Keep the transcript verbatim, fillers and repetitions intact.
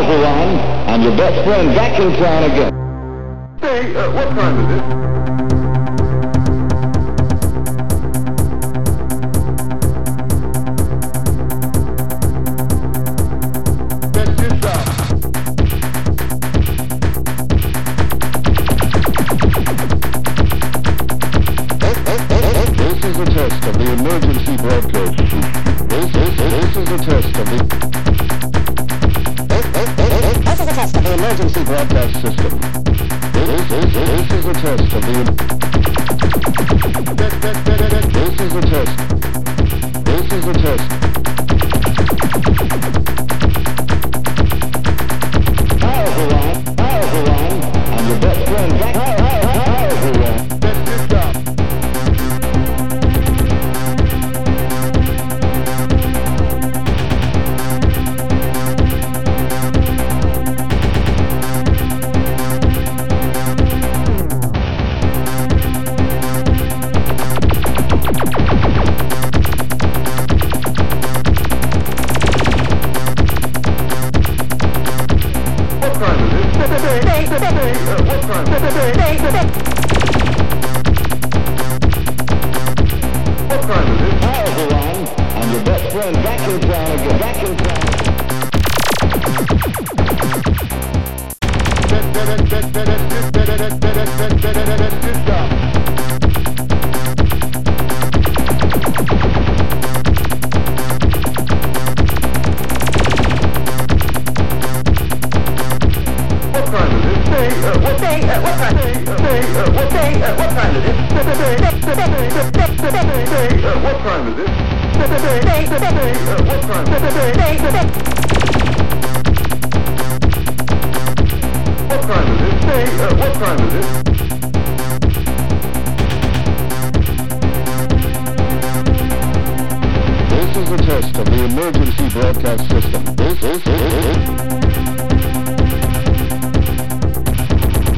Cars are on, and your best friend back in town again. Say, uh, what time is it? Emergency broadcast system. This, this, this is a test of the... This, this, this, this is a test of the emergency broadcast system. This, this, this is a test of the... This is a test. This is a test. Cars are on, cars are on, and your best friend back. Cars are on. That's your job. Back in town again, back in town What time is it? Say, uh, what day, uh, what time? Say, uh, what day, uh, what time is it? Say, uh, what time is it? Say, uh, what time? What time is it? Say, uh, what time is it? This is a test of the emergency broadcast system. This, this, this, this